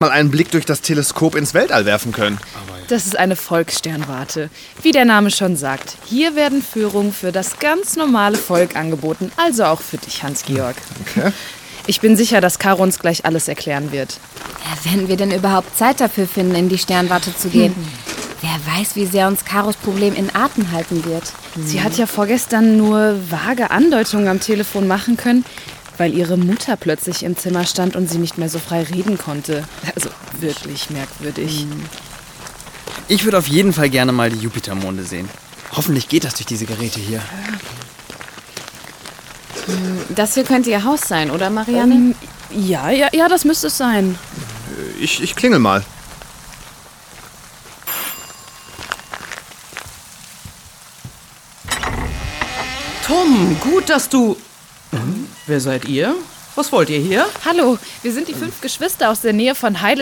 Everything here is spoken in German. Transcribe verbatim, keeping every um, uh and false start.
mal einen Blick durch das Teleskop ins Weltall werfen können. Das ist eine Volkssternwarte. Wie der Name schon sagt, hier werden Führungen für das ganz normale Volk angeboten, also auch für dich, Hans-Georg. Okay. Ich bin sicher, dass Caro uns gleich alles erklären wird. Ja, wenn wir denn überhaupt Zeit dafür finden, in die Sternwarte zu gehen. Hm. Wer weiß, wie sehr uns Karos Problem in Atem halten wird. Hm. Sie hat ja vorgestern nur vage Andeutungen am Telefon machen können, weil ihre Mutter plötzlich im Zimmer stand und sie nicht mehr so frei reden konnte. Also wirklich merkwürdig. Hm. Ich würde auf jeden Fall gerne mal die Jupitermonde sehen. Hoffentlich geht das durch diese Geräte hier. Das hier könnte ihr Haus sein, oder Marianne? Ähm, ja, ja, ja, das müsste es sein. Ich, ich klingel mal. Tom, gut, dass du... Hm? Wer seid ihr? Was wollt ihr hier? Hallo, wir sind die fünf Geschwister aus der Nähe von Heidelberg.